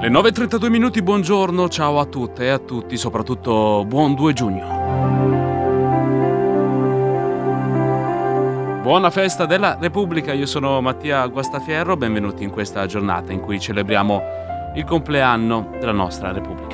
9:32 minuti, buongiorno, ciao a tutte e a tutti, soprattutto buon 2 giugno. Buona festa della Repubblica, io sono Mattia Guastafierro, benvenuti in questa giornata in cui celebriamo il compleanno della nostra Repubblica.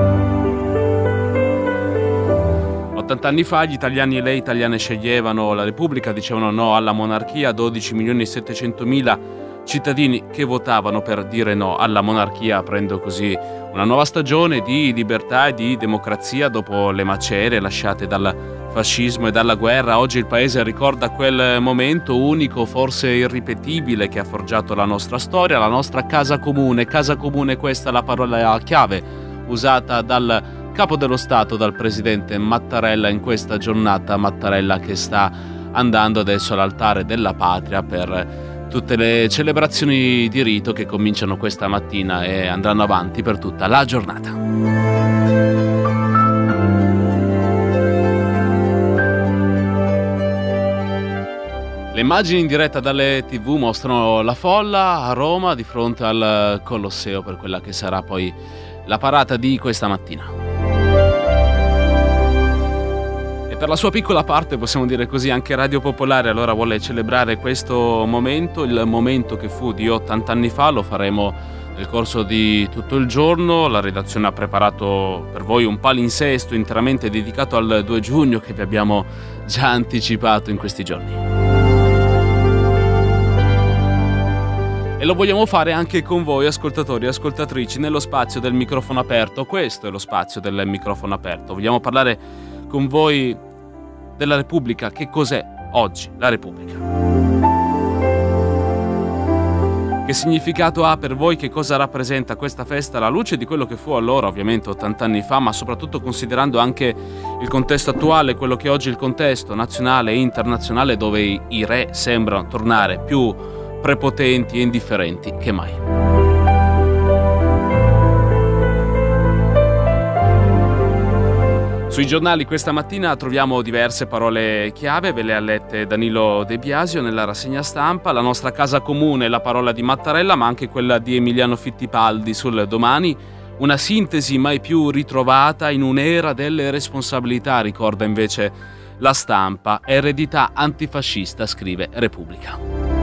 80 anni fa gli italiani e le italiane sceglievano la Repubblica, dicevano no alla monarchia, 12.700.000 cittadini che votavano per dire no alla monarchia, aprendo così una nuova stagione di libertà e di democrazia dopo le macerie lasciate dal fascismo e dalla guerra. Oggi il paese ricorda quel momento unico, forse irripetibile, che ha forgiato la nostra storia, la nostra casa comune. Casa comune, questa è la parola chiave usata dal capo dello Stato, dal presidente Mattarella in questa giornata. Mattarella che sta andando adesso all'altare della patria per tutte le celebrazioni di rito che cominciano questa mattina e andranno avanti per tutta la giornata. Le immagini in diretta dalle TV mostrano la folla a Roma di fronte al Colosseo per quella che sarà poi la parata di questa mattina. Per la sua piccola parte, possiamo dire così, anche Radio Popolare allora vuole celebrare questo momento, il momento che fu di 80 anni fa. Lo faremo nel corso di tutto il giorno. La redazione ha preparato per voi un palinsesto interamente dedicato al 2 giugno che vi abbiamo già anticipato in questi giorni. E lo vogliamo fare anche con voi, ascoltatori e ascoltatrici, nello spazio del microfono aperto. Questo è lo spazio del microfono aperto. Vogliamo parlare con voi della Repubblica. Che cos'è oggi la Repubblica? Che significato ha per voi? Che cosa rappresenta questa festa alla luce di quello che fu allora, ovviamente 80 anni fa, ma soprattutto considerando anche il contesto attuale, quello che oggi è il contesto nazionale e internazionale, dove i re sembrano tornare più prepotenti e indifferenti che mai. Sui giornali questa mattina troviamo diverse parole chiave, ve le ha lette Danilo De Biasio nella rassegna stampa. La nostra casa comune, la parola di Mattarella, ma anche quella di Emiliano Fittipaldi sul Domani. Una sintesi mai più ritrovata in un'era delle responsabilità, ricorda invece La Stampa. Eredità antifascista, scrive Repubblica.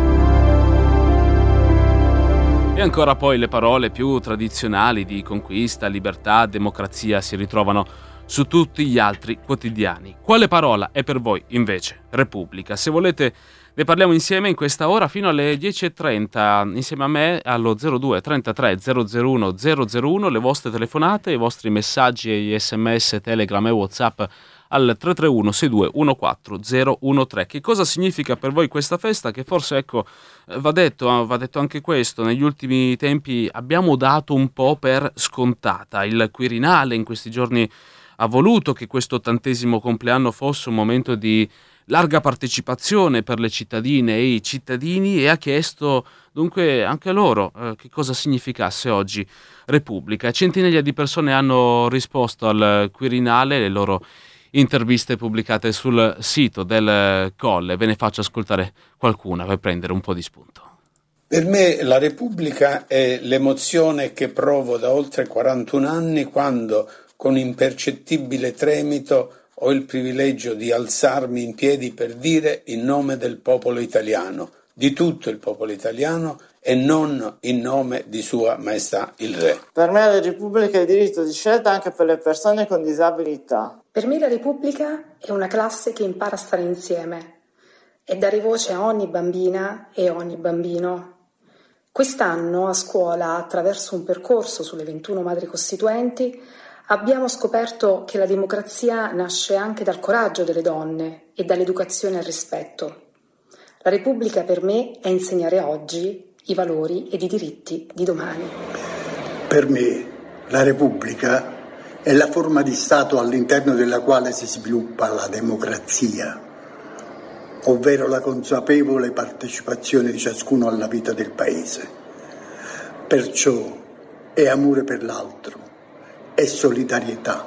E ancora poi le parole più tradizionali di conquista, libertà, democrazia si ritrovano su tutti gli altri quotidiani. Quale parola è per voi invece Repubblica? Se volete ne parliamo insieme in questa ora fino alle 10:30 insieme a me allo 02 33 001 001, le vostre telefonate, i vostri messaggi e gli sms, telegram e whatsapp al 331 62 14 013. Che cosa significa per voi questa festa? Che forse, ecco, va detto anche questo, negli ultimi tempi abbiamo dato un po' per scontata. Il Quirinale in questi giorni ha voluto che questo 80° compleanno fosse un momento di larga partecipazione per le cittadine e i cittadini e ha chiesto dunque anche a loro che cosa significasse oggi Repubblica. Centinaia di persone hanno risposto al Quirinale, le loro interviste pubblicate sul sito del Colle. Ve ne faccio ascoltare qualcuna per prendere un po' di spunto. Per me la Repubblica è l'emozione che provo da oltre 41 anni quando, con impercettibile tremito, ho il privilegio di alzarmi in piedi per dire in nome del popolo italiano, di tutto il popolo italiano e non in nome di Sua Maestà il Re. Per me la Repubblica è il diritto di scelta anche per le persone con disabilità. Per me la Repubblica è una classe che impara a stare insieme e dare voce a ogni bambina e ogni bambino. Quest'anno a scuola, attraverso un percorso sulle 21 madri costituenti, abbiamo scoperto che la democrazia nasce anche dal coraggio delle donne e dall'educazione al rispetto. La Repubblica per me è insegnare oggi i valori ed i diritti di domani. Per me la Repubblica è la forma di Stato all'interno della quale si sviluppa la democrazia, ovvero la consapevole partecipazione di ciascuno alla vita del Paese. Perciò è amore per l'altro, è solidarietà,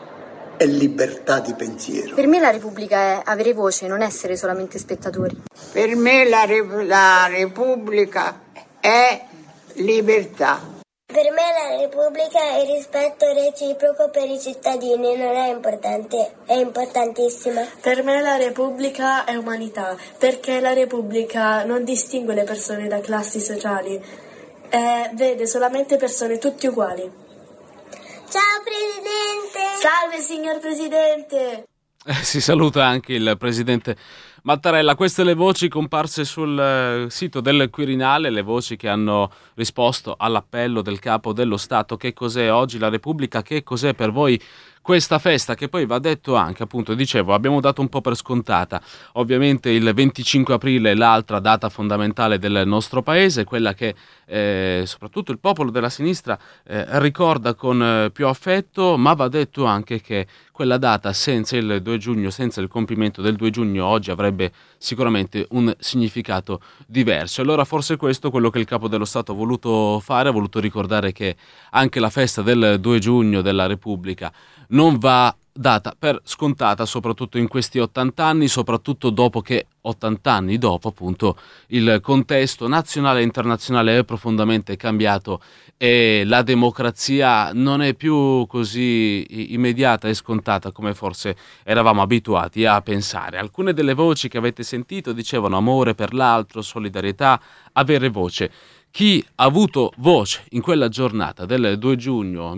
è libertà di pensiero. Per me la Repubblica è avere voce, non essere solamente spettatori. Per me la Repubblica è libertà. Per me la Repubblica è il rispetto reciproco per i cittadini, non è importante, è importantissima. Per me la Repubblica è umanità, perché la Repubblica non distingue le persone da classi sociali, vede solamente persone tutti uguali. Ciao Presidente! Salve signor Presidente! Si saluta anche il Presidente Mattarella. Queste le voci comparse sul sito del Quirinale, le voci che hanno risposto all'appello del Capo dello Stato. Che cos'è oggi la Repubblica? Che cos'è per voi questa festa? Che poi va detto anche, appunto, dicevo, abbiamo dato un po' per scontata. Ovviamente il 25 aprile è l'altra data fondamentale del nostro paese, quella che soprattutto il popolo della sinistra ricorda con più affetto, ma va detto anche che quella data senza il 2 giugno, senza il compimento del 2 giugno oggi avrebbe sicuramente un significato diverso. Allora forse questo è quello che il Capo dello Stato ha voluto fare, ha voluto ricordare che anche la festa del 2 giugno della Repubblica non va data per scontata, soprattutto in questi 80 anni, soprattutto dopo che 80 anni dopo, appunto, il contesto nazionale e internazionale è profondamente cambiato e la democrazia non è più così immediata e scontata come forse eravamo abituati a pensare. Alcune delle voci che avete sentito dicevano amore per l'altro, solidarietà, avere voce. Chi ha avuto voce in quella giornata del 2 giugno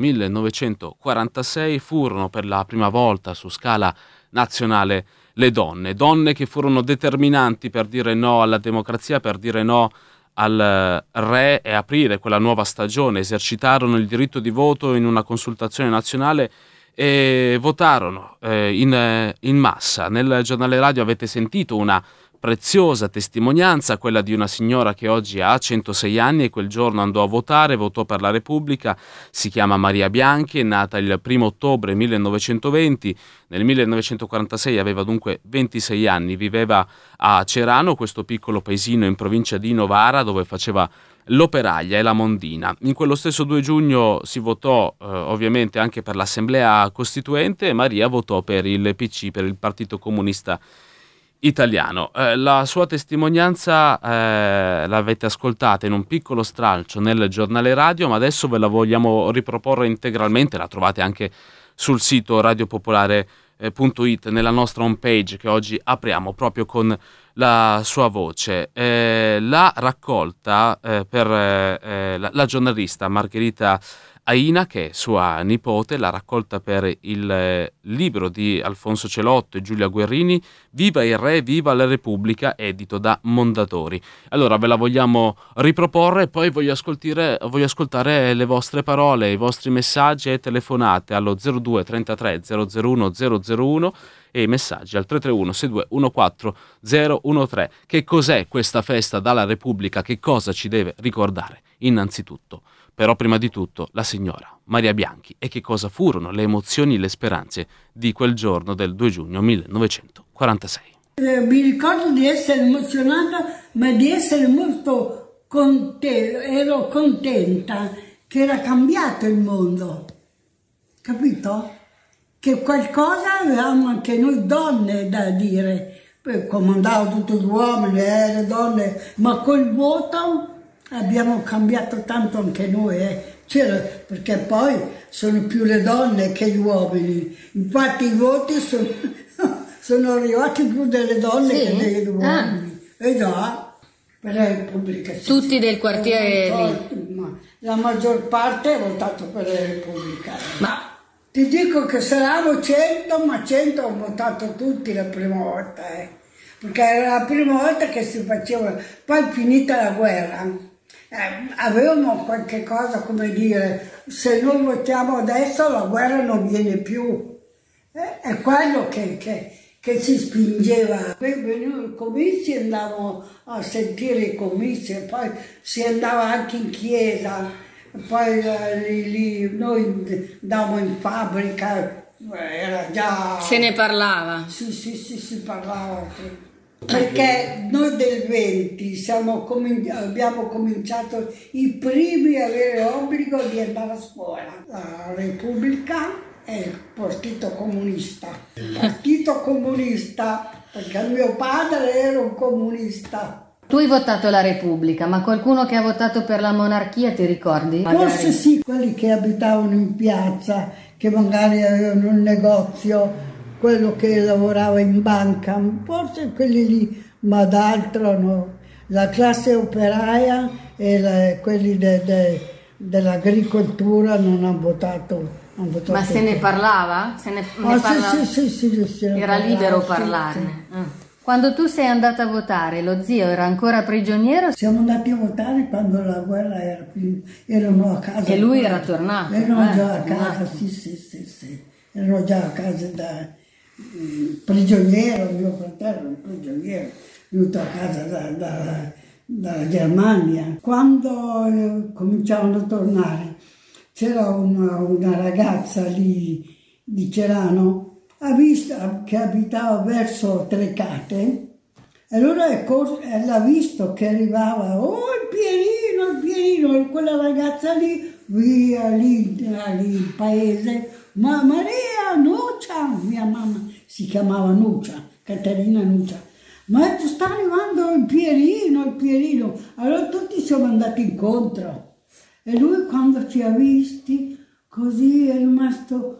1946 furono per la prima volta su scala nazionale le donne che furono determinanti per dire no alla democrazia, per dire no al re e aprire quella nuova stagione. Esercitarono il diritto di voto in una consultazione nazionale e votarono in massa. Nel giornale radio avete sentito una preziosa testimonianza, quella di una signora che oggi ha 106 anni e quel giorno andò a votare, votò per la Repubblica, si chiama Maria Bianchi, è nata il 1 ottobre 1920, nel 1946 aveva dunque 26 anni, viveva a Cerano, questo piccolo paesino in provincia di Novara dove faceva l'operaia e la mondina. In quello stesso 2 giugno si votò ovviamente anche per l'Assemblea Costituente e Maria votò per il PC, per il Partito Comunista Italiano. La sua testimonianza l'avete ascoltata in un piccolo stralcio nel giornale radio, ma adesso ve la vogliamo riproporre integralmente, la trovate anche sul sito radiopopolare.it nella nostra homepage che oggi apriamo proprio con la sua voce. La raccolta per la giornalista Margherita Aina, che è sua nipote, l'ha raccolta per il libro di Alfonso Celotto e Giulia Guerrini, Viva il Re, Viva la Repubblica, edito da Mondadori. Allora ve la vogliamo riproporre e poi voglio ascoltare le vostre parole, i vostri messaggi e telefonate allo 02 33 001 001 e i messaggi al 331 6214 013. Che cos'è questa festa dalla Repubblica? Che cosa ci deve ricordare? Innanzitutto, però prima di tutto, la signora Maria Bianchi e che cosa furono le emozioni e le speranze di quel giorno del 2 giugno 1946. Mi ricordo di essere emozionata, ma di essere molto contenta, ero contenta che era cambiato il mondo, capito? Che qualcosa avevamo anche noi donne da dire, poi comandavano tutti gli uomini, le donne, ma col voto abbiamo cambiato tanto anche noi, perché poi sono più le donne che gli uomini, infatti i voti sono arrivati più delle donne che degli uomini. E già, per la Repubblica. Tutti del quartiere lì. La maggior parte ha votato per la Repubblica. Ma ti dico che saranno 100, ma 100 hanno votato tutti la prima volta, perché era la prima volta che si faceva, poi finita la guerra. Avevamo qualche cosa, come dire, se noi votiamo adesso la guerra non viene più, è quello che ci spingeva. Poi venivano i comizi, andavamo a sentire i comizi e poi si andava anche in chiesa, poi lì noi andavamo in fabbrica, era già... Se ne parlava? Sì, si parlava. Perché noi del 20 abbiamo cominciato i primi a avere l'obbligo di andare a scuola. La Repubblica e il Partito Comunista. Il Partito Comunista, perché mio padre era un comunista. Tu hai votato la Repubblica, ma qualcuno che ha votato per la monarchia ti ricordi? Forse sì, quelli che abitavano in piazza, che magari avevano un negozio, quello che lavorava in banca, forse quelli lì, ma d'altro no. La classe operaia e quelli dell'agricoltura non hanno votato. Ma se ne parlava? Sì, era libero parlarne. Sì. Quando tu sei andata a votare, lo zio era ancora prigioniero? Siamo andati a votare quando la guerra erano a casa. E lui era tornato? Erano già a casa, sì. Erano già a casa da prigioniero, mio fratello un prigioniero, venuto a casa dalla Germania. Quando cominciavano a tornare, c'era una ragazza lì di Cerano, ha visto che abitava verso Trecate, e allora l'ha visto che arrivava, il Pierino, quella ragazza lì, via lì in paese, ma Maria Nuccia, mia mamma si chiamava Nuccia, Caterina Nuccia, ma sta arrivando il Pierino, allora tutti siamo andati incontro, e lui quando ci ha visti, così è rimasto...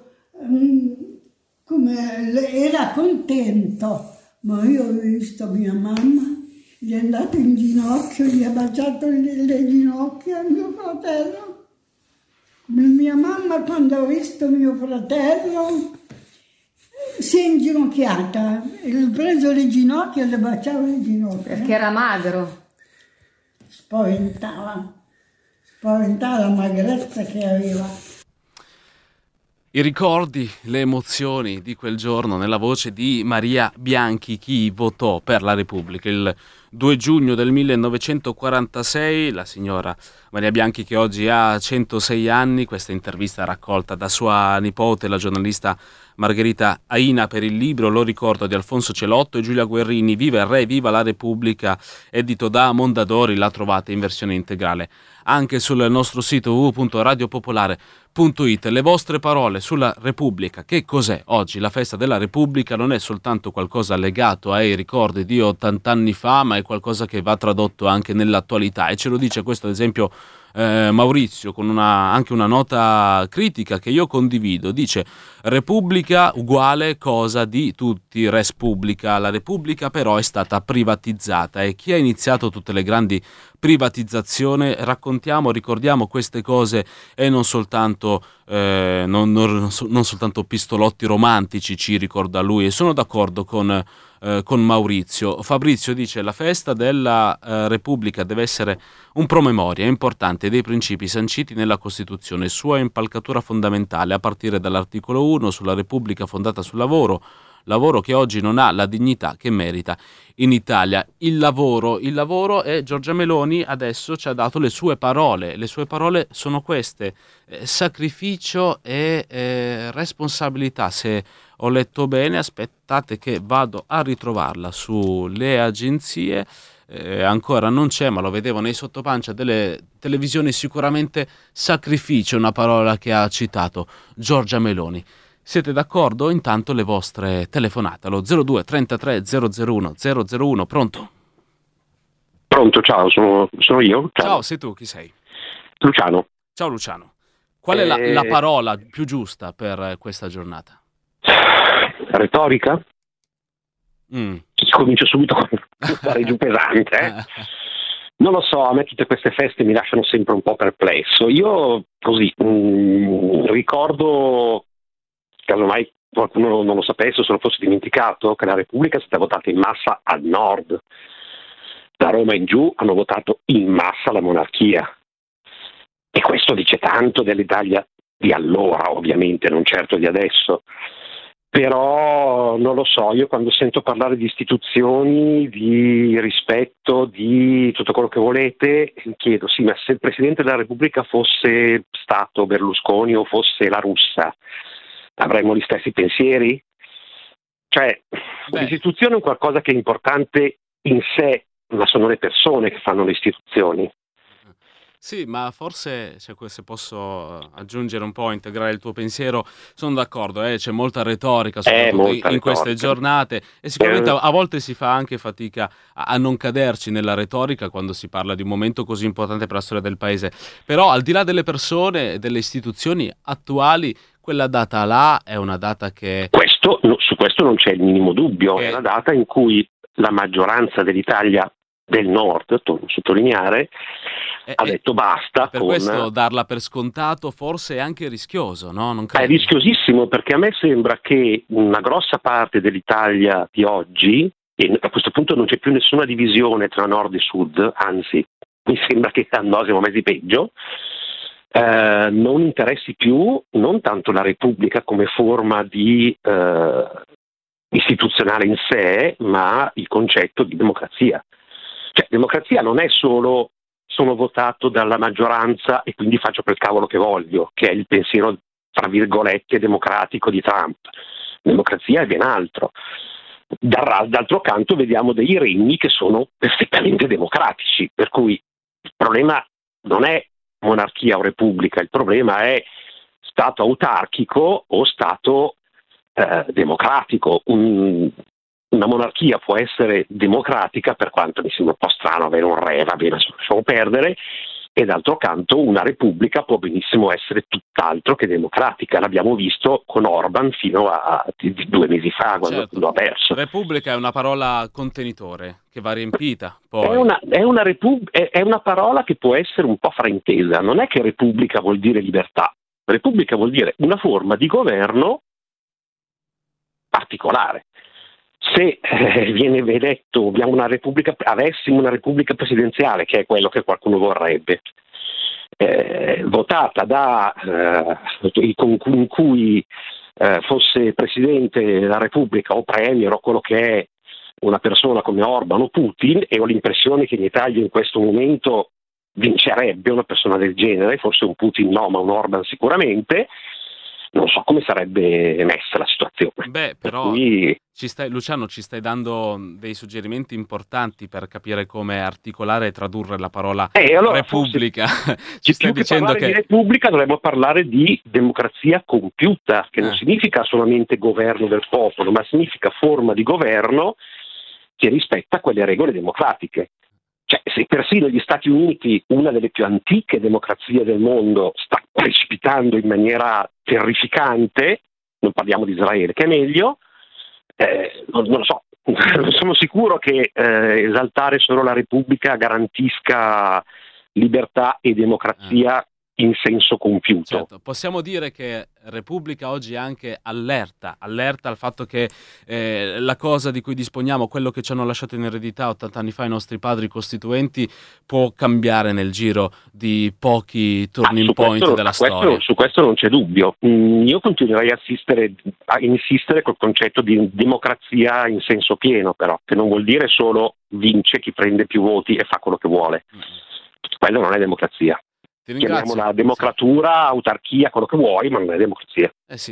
era contento, ma io ho visto mia mamma, gli è andato in ginocchio, gli ha baciato le ginocchia a mio fratello. Mia mamma quando ha visto mio fratello si è inginocchiata, ha preso le ginocchia e le baciava le ginocchia. Perché era magro. Spaventava la magrezza che aveva. I ricordi, le emozioni di quel giorno nella voce di Maria Bianchi, chi votò per la Repubblica. Il 2 giugno del 1946, la signora Maria Bianchi, che oggi ha 106 anni, questa intervista raccolta da sua nipote, la giornalista Margherita Aina, per il libro Lo ricordo di Alfonso Celotto e Giulia Guerrini, Viva il Re, Viva la Repubblica, edito da Mondadori. La trovate in versione integrale anche sul nostro sito www.radiopopolare.it. Le vostre parole sulla Repubblica. Che cos'è oggi la festa della Repubblica? Non è soltanto qualcosa legato ai ricordi di 80 anni fa, ma è qualcosa che va tradotto anche nell'attualità, e ce lo dice questo ad esempio Maurizio con anche una nota critica che io condivido. Dice: Repubblica uguale cosa di tutti, res publica. La Repubblica però è stata privatizzata, e chi ha iniziato tutte le grandi privatizzazioni? Ricordiamo queste cose, e non soltanto pistolotti romantici ci ricorda lui, e sono d'accordo con Maurizio. Fabrizio dice: la festa della Repubblica deve essere un promemoria importante dei principi sanciti nella Costituzione, sua impalcatura fondamentale a partire dall'articolo 1 sulla Repubblica fondata sul lavoro che oggi non ha la dignità che merita in Italia. Il lavoro, e Giorgia Meloni adesso ci ha dato le sue parole sono queste: sacrificio e responsabilità. Se ho letto bene, aspettate che vado a ritrovarla sulle agenzie, ancora non c'è, ma lo vedevo nei sottopancia delle televisioni. Sicuramente sacrificio è una parola che ha citato Giorgia Meloni. Siete d'accordo? Intanto le vostre telefonate allo 02 33 001 001. Pronto? Pronto, ciao, sono io. Ciao, sei tu, chi sei? Luciano. Ciao Luciano. Qual è la parola più giusta per questa giornata? Retorica? Comincio subito con fare giù pesante. Non lo so, a me tutte queste feste mi lasciano sempre un po' perplesso. Io così ricordo, casomai qualcuno non lo sapesse o se lo fosse dimenticato, che la Repubblica è stata votata in massa al nord. Da Roma in giù hanno votato in massa la monarchia. E questo dice tanto dell'Italia di allora, ovviamente, non certo di adesso. Però non lo so, io quando sento parlare di istituzioni, di rispetto, di tutto quello che volete, mi chiedo, sì, ma se il Presidente della Repubblica fosse stato Berlusconi o fosse la Russa, avremmo gli stessi pensieri? Cioè, l'istituzione è un qualcosa che è importante in sé, ma sono le persone che fanno le istituzioni. Sì, ma forse, se posso aggiungere un po', integrare il tuo pensiero, sono d'accordo, c'è molta retorica, soprattutto in queste giornate, e sicuramente a volte si fa anche fatica a non caderci nella retorica quando si parla di un momento così importante per la storia del paese. Però al di là delle persone, delle istituzioni attuali, quella data là è una data che... Su questo non c'è il minimo dubbio, è una data in cui la maggioranza dell'Italia del Nord, torno a sottolineare, ha detto basta. Per questo darla per scontato forse è anche rischioso, no? Non credi? È rischiosissimo, perché a me sembra che una grossa parte dell'Italia di oggi, e a questo punto non c'è più nessuna divisione tra Nord e Sud, anzi mi sembra che siamo messi peggio, non interessi più non tanto la Repubblica come forma di istituzionale in sé, ma il concetto di democrazia. Cioè, democrazia non è solo sono votato dalla maggioranza e quindi faccio quel cavolo che voglio, che è il pensiero, tra virgolette, democratico di Trump. Democrazia è ben altro. D'altro canto vediamo dei regni che sono perfettamente democratici, per cui il problema non è monarchia o repubblica, il problema è stato autarchico o stato democratico. Una monarchia può essere democratica, per quanto mi sembra un po' strano avere un re, va bene, lasciamo perdere, e d'altro canto una repubblica può benissimo essere tutt'altro che democratica. L'abbiamo visto con Orban fino a 2 mesi fa, quando lo ha perso. Repubblica è una parola contenitore che va riempita. Poi. È una parola che può essere un po' fraintesa. Non è che repubblica vuol dire libertà. Repubblica vuol dire una forma di governo particolare. Se viene eletto, avessimo una repubblica presidenziale, che è quello che qualcuno vorrebbe, votata in cui fosse presidente della Repubblica o premier o quello che è una persona come Orban o Putin, e ho l'impressione che in Italia in questo momento vincerebbe una persona del genere, forse un Putin no, ma un Orban sicuramente. Non so come sarebbe messa la situazione. Beh, però Luciano, ci stai dando dei suggerimenti importanti per capire come articolare e tradurre la parola repubblica. Ci stai dicendo che di repubblica dovremmo parlare di democrazia compiuta, che non significa solamente governo del popolo, ma significa forma di governo che rispetta quelle regole democratiche. Cioè, se persino gli Stati Uniti, una delle più antiche democrazie del mondo, sta precipitando in maniera terrificante, non parliamo di Israele, che è meglio, non lo so, non sono sicuro che esaltare solo la Repubblica garantisca libertà e democrazia in senso compiuto. Certo, possiamo dire che Repubblica oggi è anche allerta al fatto che la cosa di cui disponiamo, quello che ci hanno lasciato in eredità 80 anni fa i nostri padri costituenti, può cambiare nel giro di pochi turning point della storia. Su questo non c'è dubbio. Io continuerei a insistere col concetto di democrazia in senso pieno, però, che non vuol dire solo vince chi prende più voti e fa quello che vuole. Quello non è democrazia. Chiamiamola democratura, autarchia, quello che vuoi, ma non è democrazia.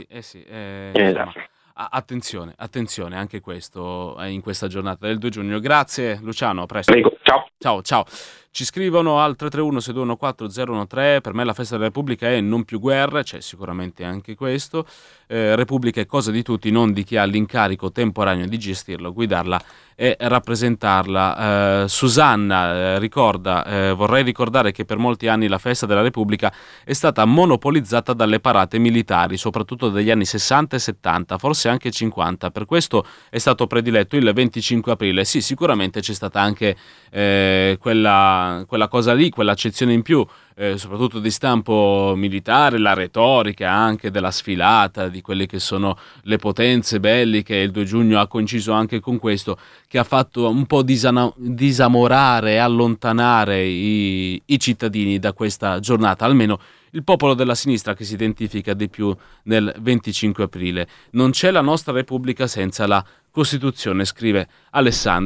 Attenzione anche questo in questa giornata del 2 giugno. Grazie Luciano, a presto. Prego, ciao. Ci scrivono al 331-621-4013. Per me la festa della Repubblica è non più guerra, c'è sicuramente anche questo. Repubblica è cosa di tutti, non di chi ha l'incarico temporaneo di gestirla, guidarla e rappresentarla. Susanna ricorda, vorrei ricordare che per molti anni la festa della Repubblica è stata monopolizzata dalle parate militari, soprattutto degli anni 60 e 70, forse anche 50. Per questo è stato prediletto il 25 aprile. Sì, sicuramente c'è stata anche quella cosa lì, quell'accezione in più, soprattutto di stampo militare, la retorica anche della sfilata di quelle che sono le potenze belliche. Il 2 giugno ha coinciso anche con questo, che ha fatto un po' disamorare e allontanare i cittadini da questa giornata, almeno il popolo della sinistra che si identifica di più nel 25 aprile. Non c'è la nostra Repubblica senza la Costituzione, scrive Alessandra.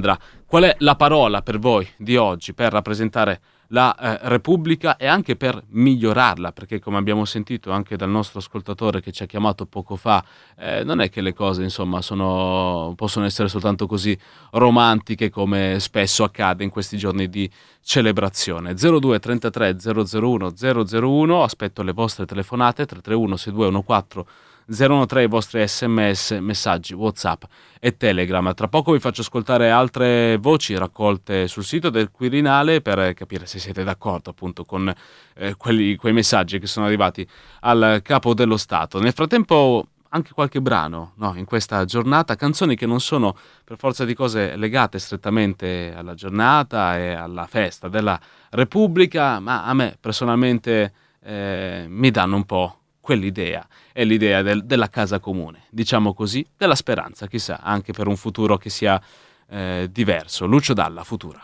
Qual è la parola per voi di oggi per rappresentare la Repubblica e anche per migliorarla? Perché, come abbiamo sentito anche dal nostro ascoltatore che ci ha chiamato poco fa, non è che le cose insomma possono essere soltanto così romantiche come spesso accade in questi giorni di celebrazione. 02 33 001 001, aspetto le vostre telefonate, 331 6214 013, i vostri sms, messaggi, WhatsApp e Telegram. Tra poco vi faccio ascoltare altre voci raccolte sul sito del Quirinale per capire se siete d'accordo appunto con quei messaggi che sono arrivati al Capo dello Stato. Nel frattempo anche qualche brano, no, in questa giornata, canzoni che non sono per forza di cose legate strettamente alla giornata e alla festa della Repubblica, ma a me personalmente mi danno un po' quell'idea, è l'idea della casa comune, diciamo così, della speranza, chissà, anche per un futuro che sia diverso. Lucio Dalla, Futura.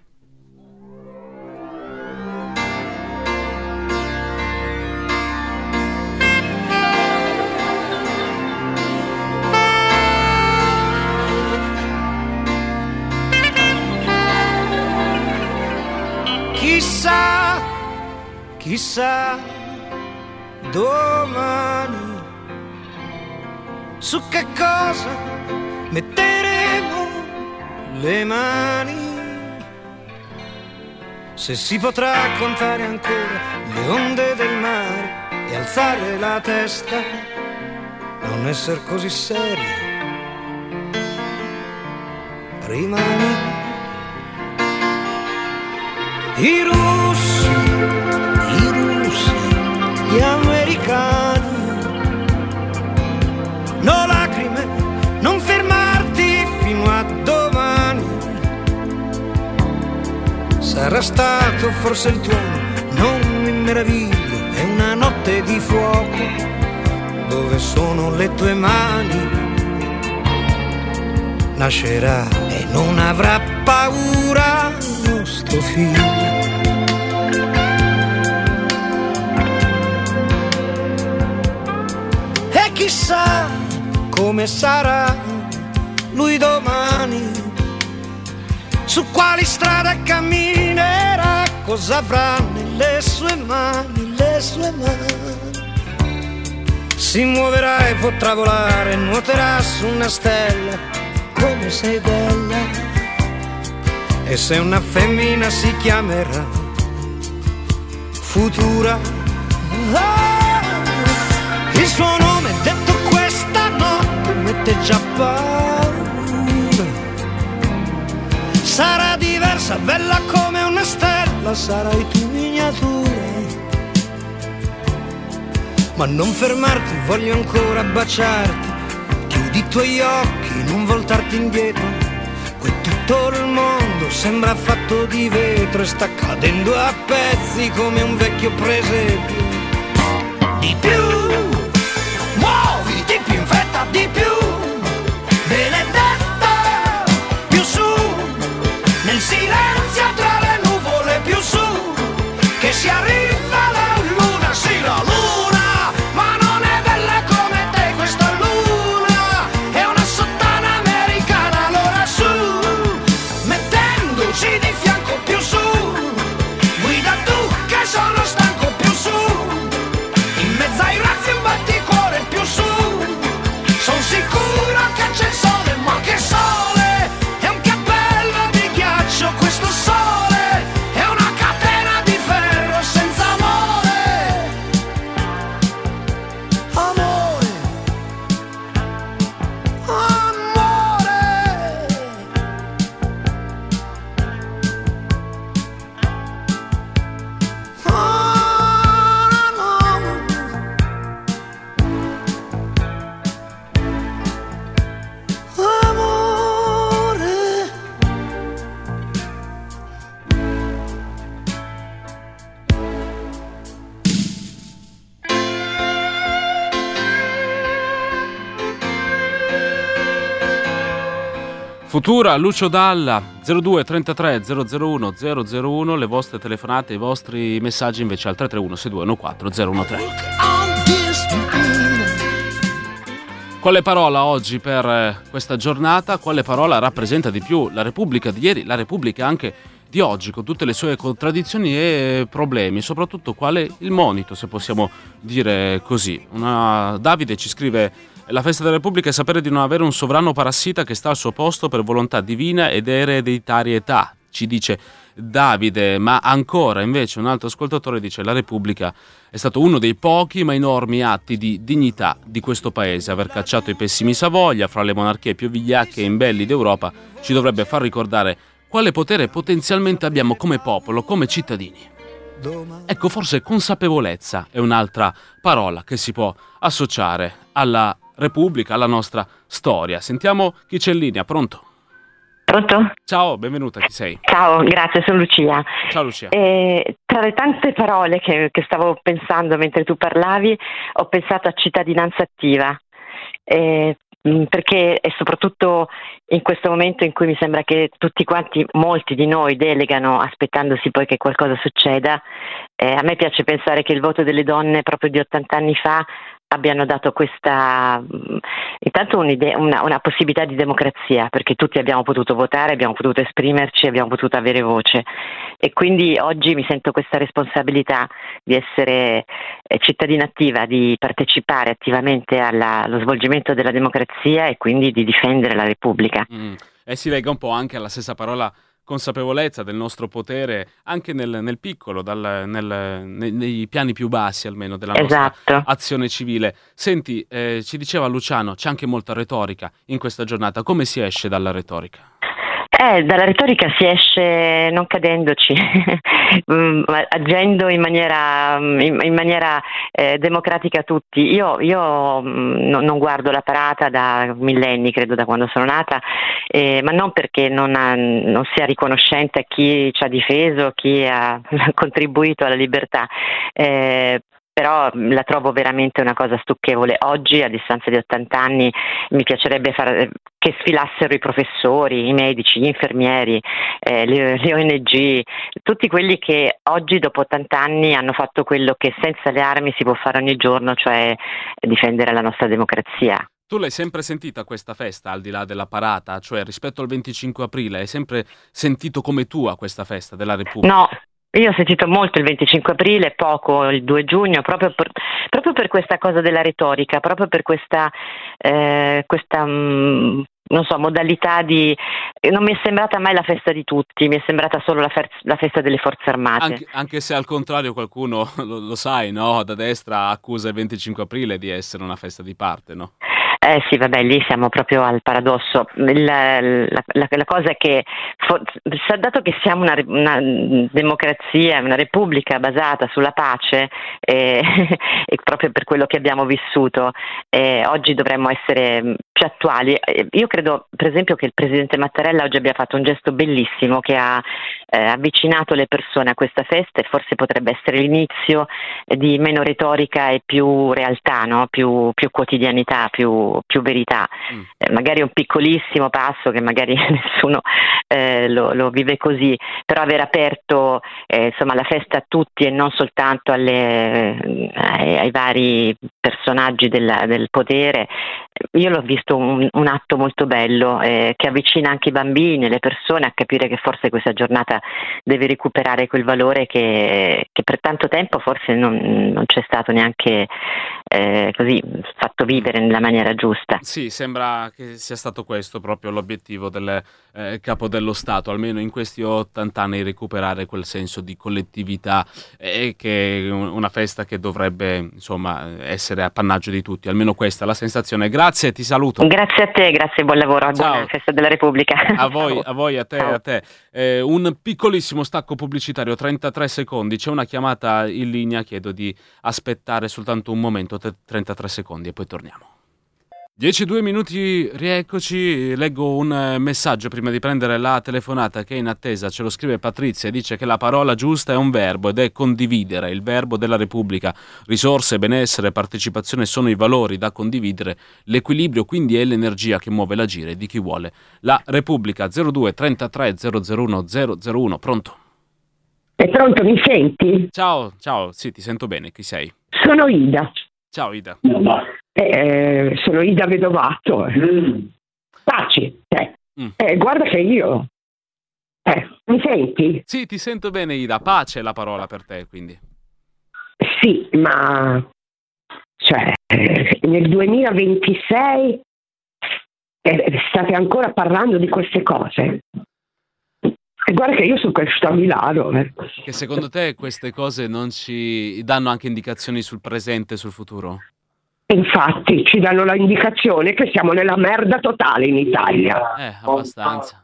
Chissà domani su che cosa metteremo le mani, se si potrà contare ancora le onde del mare e alzare la testa, non essere così seri, rimani. I russi, gli americani, no lacrime, non fermarti fino a domani. Sarà stato forse il tuono, non mi meraviglio, è una notte di fuoco, dove sono le tue mani? Nascerà e non avrà paura nostro figlio. Chissà come sarà lui domani, su quali strade camminerà, cosa avrà nelle sue mani, le sue mani. Si muoverà e potrà volare, nuoterà su una stella, come sei bella. E se una femmina si chiamerà Futura, il suo nome detto questa notte mette già paura. Sarà diversa, bella come una stella, sarai tu miniatura. Ma non fermarti, voglio ancora baciarti. Chiudi i tuoi occhi, non voltarti indietro. Qui tutto il mondo sembra fatto di vetro e sta cadendo a pezzi come un vecchio presepio. Di più, muoviti più in fretta, di più, benedetta, più su, nel silenzio tra le nuvole, più su, che si arriva la luna, sì la luna, ma non è bella come te questa luna, è una sottana americana, allora su, mettendoci di fianco, più su, guida tu che sono stanco, più su, in mezzo ai razzi un batticuore, più su, son sicuro che c'è il sole, ma che sole, è un cappello di ghiaccio questo sole, è una catena di ferro senza amore, amore, amore. Futura, Lucio Dalla, 02 33 001 001, le vostre telefonate, i vostri messaggi invece al 331 6214 013. Quale parola oggi per questa giornata? Quale parola rappresenta di più la Repubblica di ieri, la Repubblica anche di oggi, con tutte le sue contraddizioni e problemi? Soprattutto qual è il monito, se possiamo dire così? Davide ci scrive: la festa della Repubblica è sapere di non avere un sovrano parassita che sta al suo posto per volontà divina ed ereditarietà, ci dice Davide. Ma ancora invece un altro ascoltatore dice: la Repubblica è stato uno dei pochi ma enormi atti di dignità di questo paese. Aver cacciato i pessimi Savoia fra le monarchie più vigliacche e imbelli d'Europa ci dovrebbe far ricordare quale potere potenzialmente abbiamo come popolo, come cittadini. Ecco, forse consapevolezza è un'altra parola che si può associare alla Repubblica, alla nostra storia. Sentiamo chi c'è in linea. Pronto? Pronto? Ciao, benvenuta, chi sei? Ciao, grazie, sono Lucia. Ciao Lucia. Tra le tante parole che stavo pensando mentre tu parlavi, ho pensato a cittadinanza attiva, perché è soprattutto in questo momento in cui mi sembra che tutti quanti, molti di noi delegano aspettandosi poi che qualcosa succeda. A me piace pensare che il voto delle donne proprio di 80 anni fa abbiano dato questa, intanto una possibilità di democrazia, perché tutti abbiamo potuto votare, abbiamo potuto esprimerci, abbiamo potuto avere voce, e quindi oggi mi sento questa responsabilità di essere cittadina attiva, di partecipare attivamente allo svolgimento della democrazia e quindi di difendere la Repubblica. E si lega un po' anche alla stessa parola consapevolezza del nostro potere anche nel piccolo, nei piani più bassi almeno della nostra azione civile. Senti, ci diceva Luciano, c'è anche molta retorica in questa giornata. Come si esce dalla retorica? Dalla retorica si esce non cadendoci, agendo in maniera democratica tutti. Io non guardo la parata da millenni, credo da quando sono nata, ma non perché non sia riconoscente a chi ci ha difeso, chi ha contribuito alla libertà. Però la trovo veramente una cosa stucchevole. Oggi, a distanza di 80 anni, mi piacerebbe che sfilassero i professori, i medici, gli infermieri, le ONG, tutti quelli che oggi, dopo 80 anni, hanno fatto quello che senza le armi si può fare ogni giorno, cioè difendere la nostra democrazia. Tu l'hai sempre sentita questa festa, al di là della parata? Cioè, rispetto al 25 aprile, hai sempre sentito come tua questa festa della Repubblica? No. Io ho sentito molto il 25 aprile, poco il 2 giugno, proprio per questa cosa della retorica, proprio per questa non so, modalità di... Non mi è sembrata mai la festa di tutti, mi è sembrata solo la festa delle forze armate. Anche se al contrario qualcuno, lo sai, no? Da destra accusa il 25 aprile di essere una festa di parte, no? Sì, vabbè, lì siamo proprio al paradosso. La cosa è che, dato che siamo una democrazia, una repubblica basata sulla pace, e proprio per quello che abbiamo vissuto, oggi dovremmo essere più attuali. Io credo, per esempio, che il presidente Mattarella oggi abbia fatto un gesto bellissimo, che ha avvicinato le persone a questa festa, e forse potrebbe essere l'inizio di meno retorica e più realtà, no? Più quotidianità, più verità. Magari un piccolissimo passo che magari nessuno lo vive così, però aver aperto insomma la festa a tutti e non soltanto ai vari personaggi del potere, io l'ho visto un atto molto bello, che avvicina anche i bambini e le persone a capire che forse questa giornata deve recuperare quel valore che per tanto tempo forse non c'è stato neanche così fatto vivere nella maniera giusta. Sì, sembra che sia stato questo proprio l'obiettivo del capo dello Stato, almeno in questi 80 anni, recuperare quel senso di collettività, e che è una festa che dovrebbe insomma essere appannaggio di tutti, almeno questa è la sensazione. Grazie, ti saluto. Grazie a te, grazie, buon lavoro, buona festa della Repubblica. A voi, a te. Un piccolissimo stacco pubblicitario, 33 secondi, c'è una chiamata in linea, chiedo di aspettare soltanto un momento, 33 secondi e poi torniamo. 10-2 minuti, rieccoci. Leggo un messaggio prima di prendere la telefonata che è in attesa. Ce lo scrive Patrizia e dice che la parola giusta è un verbo ed è condividere, il verbo della Repubblica. Risorse, benessere, partecipazione sono i valori da condividere. L'equilibrio quindi è l'energia che muove l'agire di chi vuole la Repubblica. 02 33 001 001. Pronto? È pronto, mi senti? Ciao, sì, ti sento bene. Chi sei? Sono Ida. Ciao Ida. Sono Ida Vedovato. Pace. Guarda che io... mi senti? Sì, ti sento bene, Ida. Pace è la parola per te, quindi. Sì, ma... Cioè, nel 2026 state ancora parlando di queste cose. E guarda che io sono cresciuta a Milano. Che secondo te queste cose non ci danno anche indicazioni sul presente e sul futuro? Infatti ci danno l'indicazione che siamo nella merda totale in Italia. Abbastanza.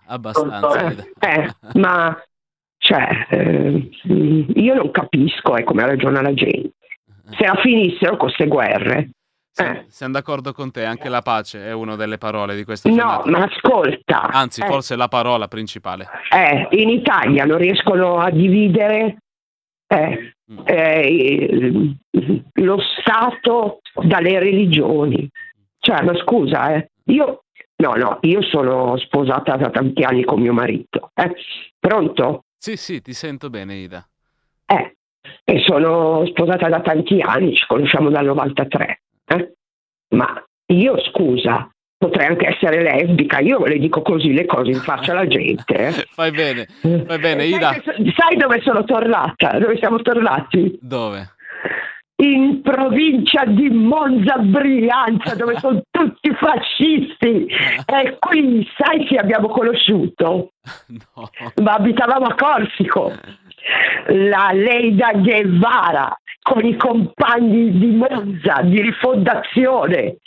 Ma cioè, io non capisco come ragiona la gente. Se la finissero con queste guerre. Siamo d'accordo con te, anche la pace è una delle parole di questa giornata. No, ma ascolta. Anzi, forse è la parola principale. In Italia non riescono a dividere lo Stato dalle religioni. Cioè, ma scusa, io sono sposata da tanti anni con mio marito. Pronto? Sì, ti sento bene, Ida. E sono sposata da tanti anni, ci conosciamo dal 93. Ma io, scusa, potrei anche essere lesbica, io le dico così le cose in faccia alla gente. Fai bene, Ida. Sai dove sono tornata? Dove siamo tornati? Dove? In provincia di Monza Brianza, dove sono tutti fascisti. E qui sai chi abbiamo conosciuto? No. Ma abitavamo a Corsico. La Leida Guevara con i compagni di Monza di Rifondazione.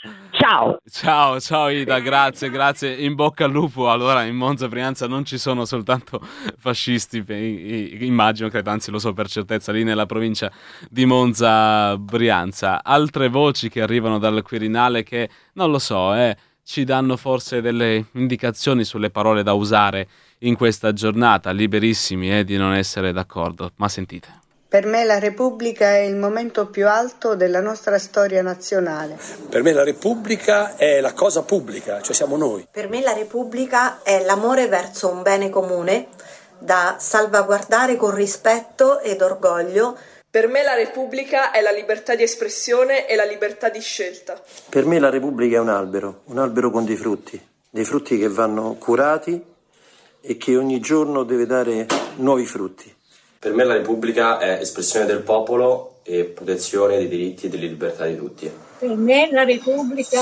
Ciao Ida, grazie, in bocca al lupo. Allora in Monza Brianza non ci sono soltanto fascisti, immagino, credo, anzi lo so per certezza, lì nella provincia di Monza Brianza. Altre voci che arrivano dal Quirinale che, non lo so, ci danno forse delle indicazioni sulle parole da usare in questa giornata, liberissimi di non essere d'accordo, ma sentite. Per me la Repubblica è il momento più alto della nostra storia nazionale. Per me la Repubblica è la cosa pubblica, cioè siamo noi. Per me la Repubblica è l'amore verso un bene comune da salvaguardare con rispetto ed orgoglio. Per me la Repubblica è la libertà di espressione e la libertà di scelta. Per me la Repubblica è un albero con dei frutti che vanno curati e che ogni giorno deve dare nuovi frutti. Per me la Repubblica è espressione del popolo e protezione dei diritti e delle libertà di tutti. Per me la Repubblica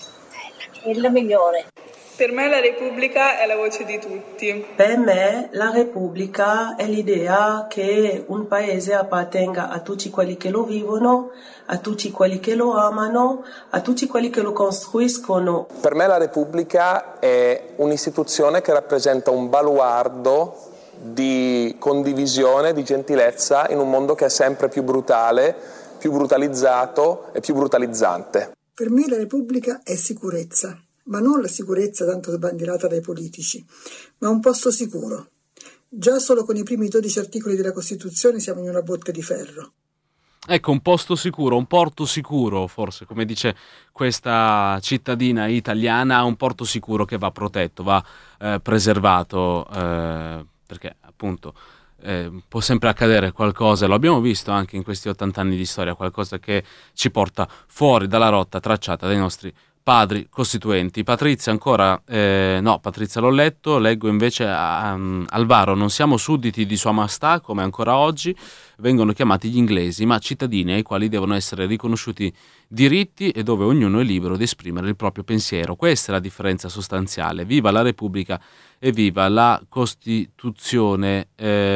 è la migliore. Per me la Repubblica è la voce di tutti. Per me la Repubblica è l'idea che un paese appartenga a tutti quelli che lo vivono, a tutti quelli che lo amano, a tutti quelli che lo costruiscono. Per me la Repubblica è un'istituzione che rappresenta un baluardo di condivisione, di gentilezza in un mondo che è sempre più brutale, più brutalizzato e più brutalizzante. Per me la Repubblica è sicurezza, ma non la sicurezza tanto sbandierata dai politici, ma un posto sicuro. Già solo con i primi 12 articoli della Costituzione siamo in una botte di ferro. Ecco, un posto sicuro, un porto sicuro, forse, come dice questa cittadina italiana, un porto sicuro che va protetto, va preservato, perché appunto può sempre accadere qualcosa, lo abbiamo visto anche in questi 80 anni di storia, qualcosa che ci porta fuori dalla rotta tracciata dai nostri padri costituenti. Patrizia ancora, no, Patrizia l'ho letto, leggo invece Alvaro, non siamo sudditi di Sua Maestà come ancora oggi vengono chiamati gli inglesi, ma cittadini ai quali devono essere riconosciuti diritti e dove ognuno è libero di esprimere il proprio pensiero. Questa è la differenza sostanziale. Viva la Repubblica e viva la Costituzione.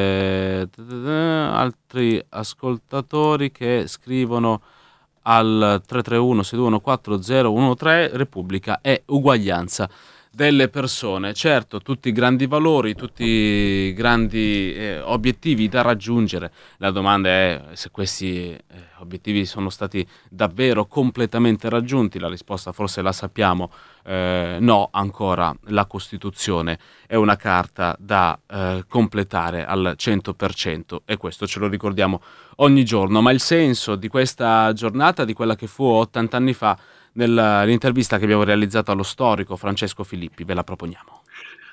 Altri ascoltatori che scrivono al 331-621-4013, Repubblica è uguaglianza delle persone. Certo, tutti i grandi valori, tutti i grandi obiettivi da raggiungere. La domanda è se questi obiettivi sono stati davvero completamente raggiunti. La risposta forse la sappiamo, no, ancora. La Costituzione è una carta da completare al 100% e questo ce lo ricordiamo ogni giorno. Ma il senso di questa giornata, di quella che fu 80 anni fa, nell'intervista che abbiamo realizzato allo storico Francesco Filippi, ve la proponiamo.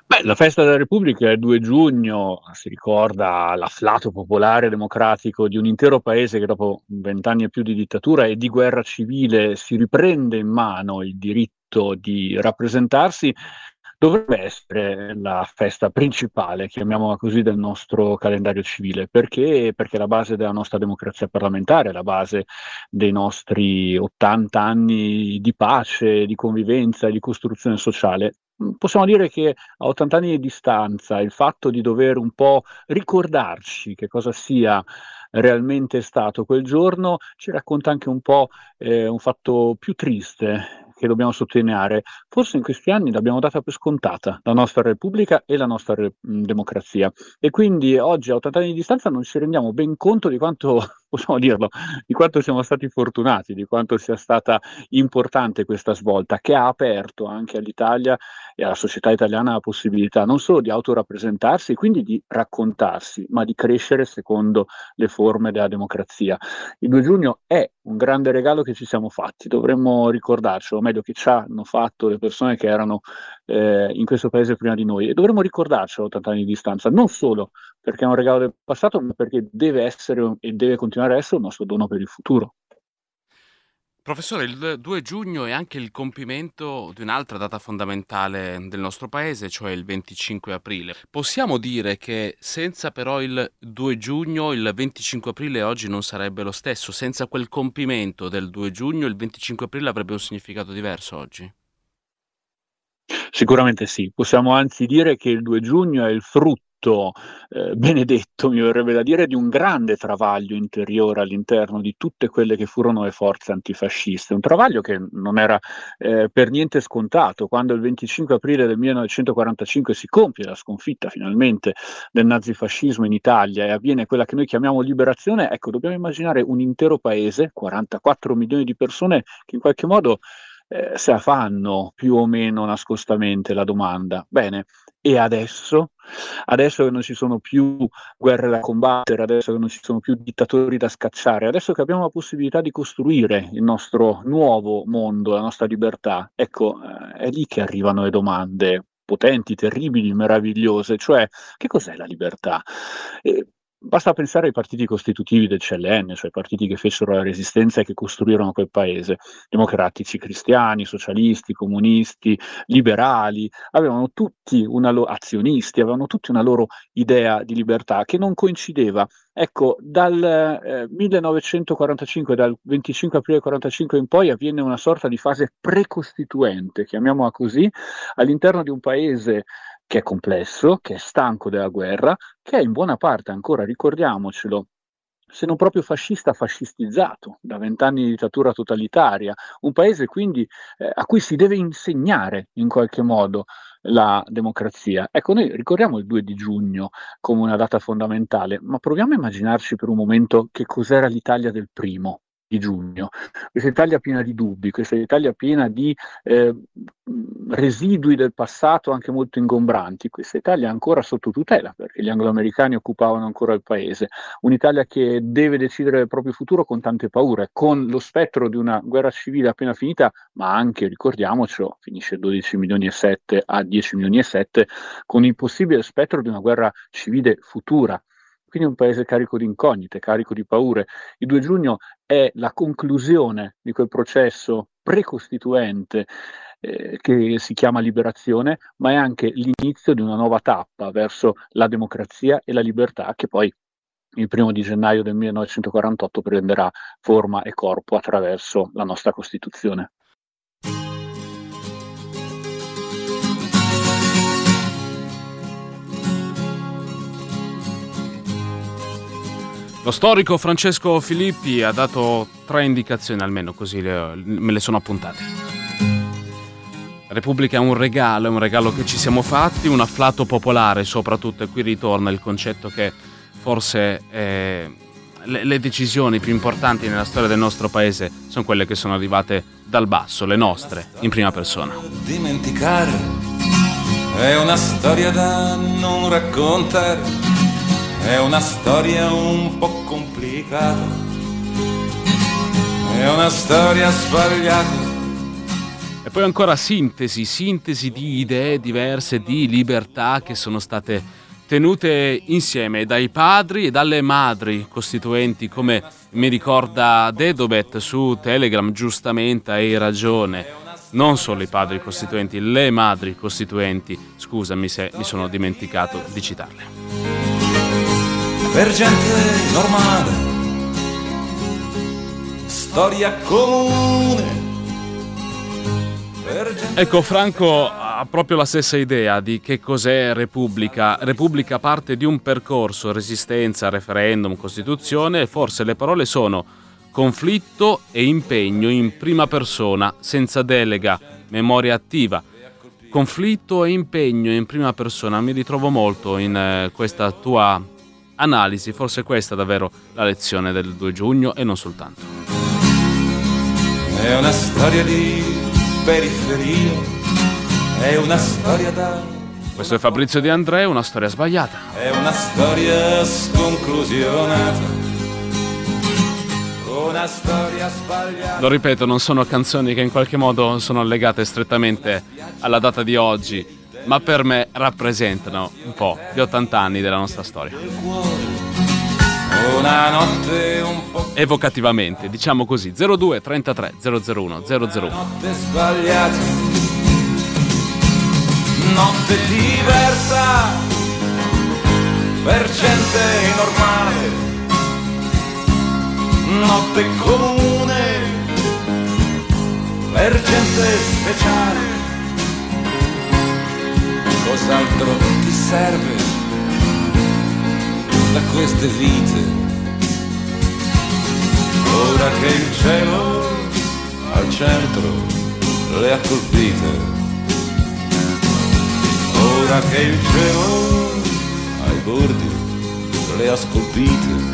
La festa della Repubblica è il 2 giugno, si ricorda l'afflato popolare democratico di un intero paese che dopo 20 anni e più di dittatura e di guerra civile si riprende in mano il diritto di rappresentarsi. Dovrebbe essere la festa principale, chiamiamola così, del nostro calendario civile. Perché? Perché è la base della nostra democrazia parlamentare, è la base dei nostri 80 anni di pace, di convivenza e di costruzione sociale. Possiamo dire che a 80 anni di distanza il fatto di dover un po' ricordarci che cosa sia realmente stato quel giorno ci racconta anche un po' un fatto più triste che dobbiamo sottolineare. Forse in questi anni l'abbiamo data per scontata la nostra Repubblica e la nostra democrazia, e quindi oggi a 80 anni di distanza non ci rendiamo ben conto di quanto, possiamo dirlo, di quanto siamo stati fortunati, di quanto sia stata importante questa svolta che ha aperto anche all'Italia e alla società italiana la possibilità non solo di autorappresentarsi, quindi di raccontarsi, ma di crescere secondo le forme della democrazia. Il 2 giugno è un grande regalo che ci siamo fatti, dovremmo ricordarcelo, o meglio che ci hanno fatto le persone che erano in questo paese prima di noi, e dovremmo ricordarcelo a 80 anni di distanza, non solo perché è un regalo del passato, ma perché deve essere e deve continuare a essere il nostro dono per il futuro. Professore, il 2 giugno è anche il compimento di un'altra data fondamentale del nostro paese, cioè il 25 aprile. Possiamo dire che senza però il 2 giugno, il 25 aprile oggi non sarebbe lo stesso? Senza quel compimento del 2 giugno, il 25 aprile avrebbe un significato diverso oggi? Sicuramente sì, possiamo anzi dire che il 2 giugno è il frutto benedetto, mi verrebbe da dire, di un grande travaglio interiore all'interno di tutte quelle che furono le forze antifasciste, un travaglio che non era per niente scontato. Quando il 25 aprile del 1945 si compie la sconfitta finalmente del nazifascismo in Italia e avviene quella che noi chiamiamo liberazione, ecco, dobbiamo immaginare un intero paese, 44 milioni di persone che in qualche modo se la fanno più o meno nascostamente la domanda: bene, e adesso che non ci sono più guerre da combattere, adesso che non ci sono più dittatori da scacciare, adesso che abbiamo la possibilità di costruire il nostro nuovo mondo, la nostra libertà, ecco, è lì che arrivano le domande potenti, terribili, meravigliose, cioè che cos'è la libertà? Basta pensare ai partiti costitutivi del CLN, cioè i partiti che fecero la resistenza e che costruirono quel paese, democratici cristiani, socialisti, comunisti, liberali, avevano tutti azionisti, avevano tutti una loro idea di libertà che non coincideva. Ecco, dal 1945, dal 25 aprile 1945 in poi avviene una sorta di fase precostituente, chiamiamola così, all'interno di un paese che è complesso, che è stanco della guerra, che è in buona parte ancora, ricordiamocelo, se non proprio fascista, fascistizzato da 20 anni di dittatura totalitaria, un paese quindi a cui si deve insegnare in qualche modo la democrazia. Ecco, noi ricordiamo il 2 di giugno come una data fondamentale, ma proviamo a immaginarci per un momento che cos'era l'Italia del 1 di giugno, questa Italia piena di dubbi, questa Italia piena di residui del passato anche molto ingombranti, questa Italia ancora sotto tutela perché gli angloamericani occupavano ancora il paese, un'Italia che deve decidere il proprio futuro con tante paure, con lo spettro di una guerra civile appena finita, ma anche, ricordiamocelo, finisce 12 milioni e 7 a 10 milioni e 7, con il possibile spettro di una guerra civile futura. Quindi un paese carico di incognite, carico di paure. Il 2 giugno è la conclusione di quel processo precostituente che si chiama liberazione, ma è anche l'inizio di una nuova tappa verso la democrazia e la libertà che poi il 1 di gennaio del 1948 prenderà forma e corpo attraverso la nostra Costituzione. Lo storico Francesco Filippi ha dato 3 indicazioni, almeno così me le sono appuntate. La Repubblica è un regalo che ci siamo fatti, un afflato popolare soprattutto, e qui ritorna il concetto che forse le decisioni più importanti nella storia del nostro paese sono quelle che sono arrivate dal basso, le nostre, in prima persona. Dimenticare è una storia da non raccontare. È una storia un po' complicata, è una storia sbagliata. E poi ancora sintesi di idee diverse, di libertà che sono state tenute insieme dai padri e dalle madri costituenti, come mi ricorda Dedobet su Telegram, giustamente hai ragione, non solo i padri costituenti, le madri costituenti, scusami se mi sono dimenticato di citarle. Per gente normale, storia comune. Ecco, Franco ha proprio la stessa idea di che cos'è Repubblica. Repubblica parte di un percorso, resistenza, referendum, Costituzione, e forse le parole sono conflitto e impegno in prima persona, senza delega, memoria attiva. Conflitto e impegno in prima persona, mi ritrovo molto in questa tua analisi, forse questa è davvero la lezione del 2 giugno e non soltanto. È una storia di periferia, è una storia da... Questo è Fabrizio De André, una storia sbagliata. È una storia sconclusionata, una storia sbagliata. Lo ripeto, non sono canzoni che in qualche modo sono legate strettamente alla data di oggi, ma per me rappresentano un po' gli 80 anni della nostra storia. Una notte un po' evocativamente, diciamo così. 02 33 001 001. Notte sbagliata, notte diversa per gente normale, notte comune per gente speciale. Cos'altro ti serve da queste vite, ora che il cielo al centro le ha colpite, ora che il cielo ai bordi le ha scolpite.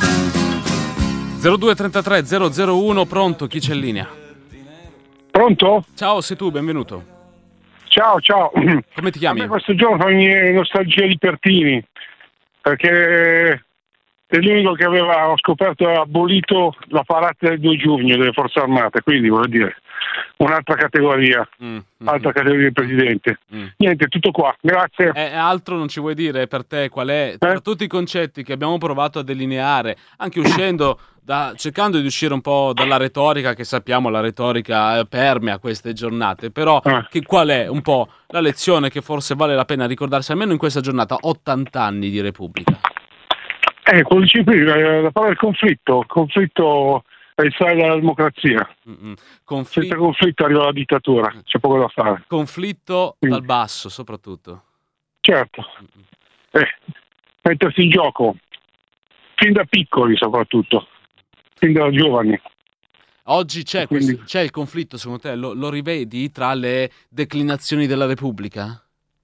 0233 001, pronto, chi c'è in linea? Pronto? Ciao, sei tu, benvenuto. Ciao. Come ti chiami? A me questo giorno fa nostalgia di Pertini, perché è l'unico che ho scoperto ha abolito la parata del 2 giugno delle forze armate, quindi voglio dire un'altra categoria, altra categoria di presidente. Niente, tutto qua, grazie. Altro non ci vuoi dire per te qual è, tra tutti i concetti che abbiamo provato a delineare, anche uscendo cercando di uscire un po' dalla retorica, che sappiamo la retorica permea queste giornate, però qual è un po' la lezione che forse vale la pena ricordarsi almeno in questa giornata, 80 anni di Repubblica? Quello dicevi prima, la parola del conflitto è il sale della democrazia. Senza conflitto arriva la dittatura, c'è poco da fare. Conflitto dal basso soprattutto. Certo, mettersi in gioco, fin da piccoli soprattutto, fin da giovani. Oggi c'è il conflitto, secondo te, lo rivedi tra le declinazioni della Repubblica?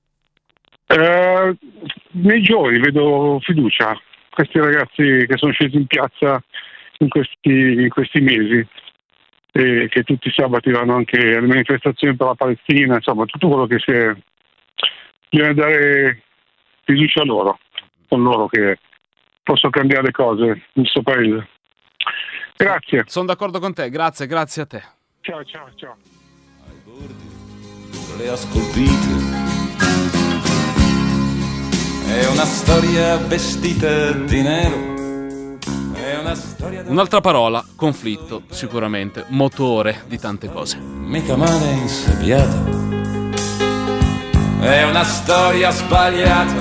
Nei giovani vedo fiducia, questi ragazzi che sono scesi in piazza in questi mesi e che tutti i sabati vanno anche alle manifestazioni per la Palestina, insomma tutto quello che bisogna dare fiducia a loro, con loro che possono cambiare le cose in questo paese. Grazie. Sono d'accordo con te, grazie a te. Ciao. Ai bordi le ha scolpite, è una storia vestita di nero. Un'altra parola, conflitto, sicuramente, motore di tante cose. Mica male insabbiata, è una storia sbagliata,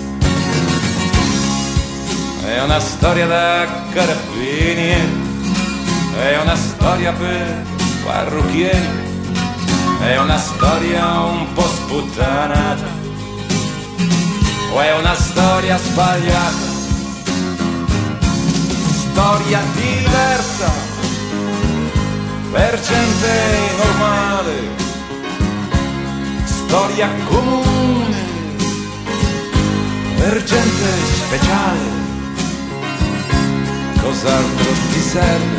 è una storia da carabinieri, è una storia per parrucchieri, è una storia un po' sputtanata, o è una storia sbagliata? Storia diversa per gente normale, storia comune per gente speciale. Cos'altro ti serve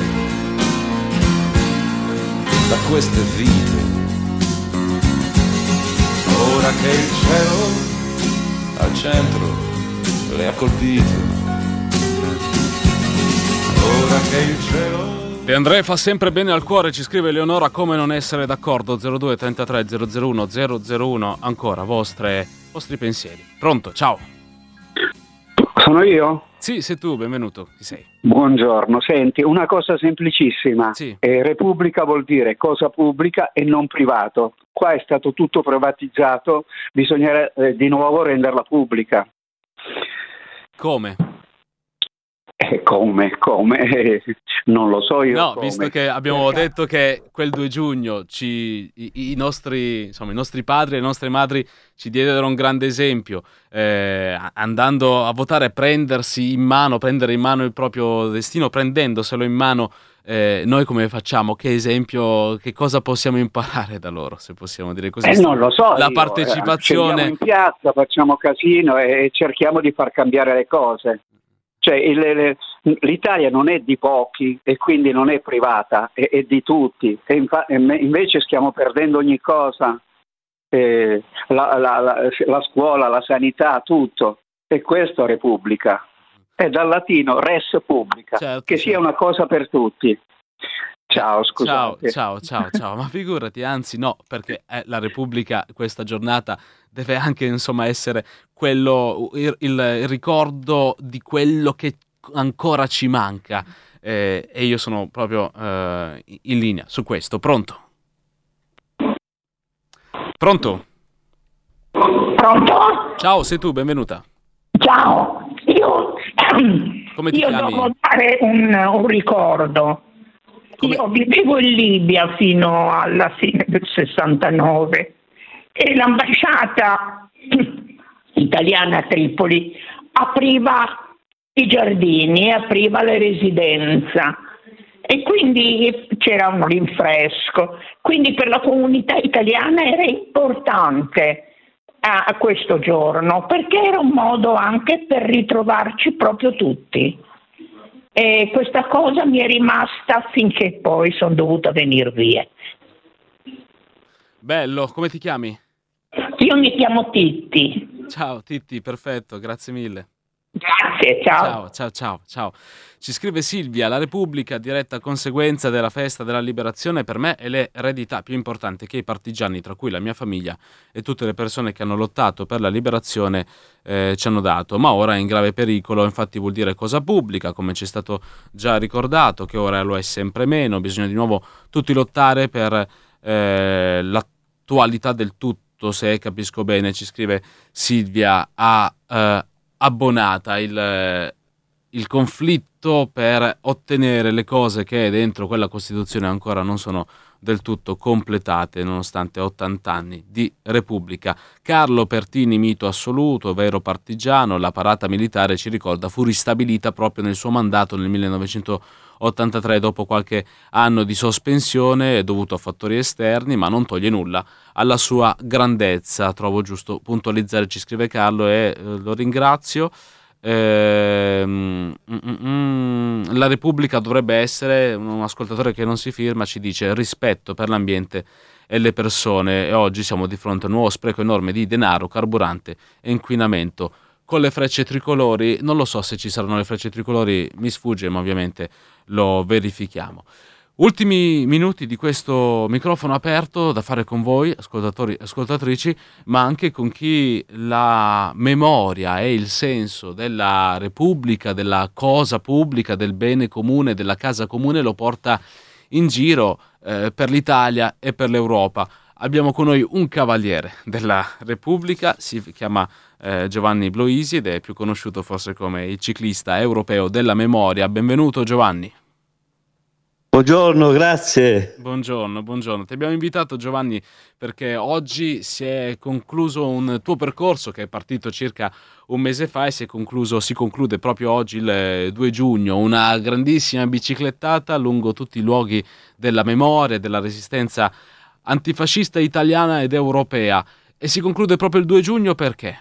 da queste vite, ora che il cielo al centro le ha colpite, ora che il cielo De André fa sempre bene al cuore, ci scrive Eleonora. Come non essere d'accordo? 02 33 001 001. Ancora vostri pensieri. Pronto, ciao. Sono io? Sì, sei tu, benvenuto. Chi sei? Buongiorno, senti, una cosa semplicissima. Sì. Repubblica vuol dire cosa pubblica e non privato. Qua è stato tutto privatizzato, bisogna di nuovo renderla pubblica. Come? Come? Non lo so io. No, come. Visto che abbiamo detto che quel 2 giugno i nostri padri e le nostre madri ci diedero un grande esempio, andando a votare, prendere in mano il proprio destino, prendendoselo in mano. Noi come facciamo? Che esempio, che cosa possiamo imparare da loro, se possiamo dire così? Non lo so. La partecipazione. Scendiamo in piazza, facciamo casino e cerchiamo di far cambiare le cose. Cioè, l'Italia non è di pochi e quindi non è privata, è di tutti. Invece stiamo perdendo ogni cosa, la scuola, la sanità, tutto. E questo è Repubblica. È dal latino res publica, certo, che sia una cosa per tutti. Ciao, scusate. Ciao, ma figurati, anzi no, perché la Repubblica questa giornata deve anche essere quello, il ricordo di quello che ancora ci manca, e io sono proprio in linea su questo. Pronto? Ciao, sei tu, benvenuta. Ciao, io Come ti chiami? devo dare un ricordo. Io vivevo in Libia fino alla fine del 69 e l'ambasciata italiana a Tripoli apriva i giardini, apriva la residenza e quindi c'era un rinfresco. Quindi per la comunità italiana era importante a questo giorno, perché era un modo anche per ritrovarci proprio tutti. E questa cosa mi è rimasta finché poi sono dovuta venire via. Bello, come ti chiami? Io mi chiamo Titti. Ciao Titti, perfetto, grazie mille. Grazie, ciao. Ciao. Ci scrive Silvia: la Repubblica, diretta conseguenza della festa della liberazione, per me è l'eredità più importante che i partigiani, tra cui la mia famiglia e tutte le persone che hanno lottato per la liberazione, ci hanno dato. Ma ora è in grave pericolo, infatti vuol dire cosa pubblica, come ci è stato già ricordato, che ora lo è sempre meno. Bisogna di nuovo tutti lottare per l'attualità del tutto, se capisco bene, ci scrive Silvia abbonata. Il conflitto per ottenere le cose che dentro quella Costituzione ancora non sono del tutto completate, nonostante 80 anni di Repubblica. Carlo Pertini, mito assoluto, vero partigiano, la parata militare, ci ricorda, fu ristabilita proprio nel suo mandato nel 1983, dopo qualche anno di sospensione dovuto a fattori esterni, ma non toglie nulla alla sua grandezza. Trovo giusto puntualizzare, ci scrive Carlo, e lo ringrazio. La Repubblica dovrebbe essere, un ascoltatore che non si firma ci dice, rispetto per l'ambiente e le persone, e oggi siamo di fronte a un nuovo spreco enorme di denaro, carburante e inquinamento. Con le frecce tricolori, non lo so se ci saranno le frecce tricolori, mi sfugge, ma ovviamente lo verifichiamo. Ultimi minuti di questo microfono aperto da fare con voi, ascoltatori e ascoltatrici, ma anche con chi la memoria e il senso della Repubblica, della cosa pubblica, del bene comune, della casa comune lo porta in giro per l'Italia e per l'Europa. Abbiamo con noi un cavaliere della Repubblica, si chiama Giovanni Bloisi ed è più conosciuto forse come il ciclista europeo della memoria. Benvenuto Giovanni. Buongiorno, grazie. Buongiorno. Ti abbiamo invitato, Giovanni, perché oggi si è concluso un tuo percorso che è partito circa un mese fa e si conclude proprio oggi, il 2 giugno, una grandissima biciclettata lungo tutti i luoghi della memoria, della resistenza antifascista italiana ed europea. E si conclude proprio il 2 giugno perché?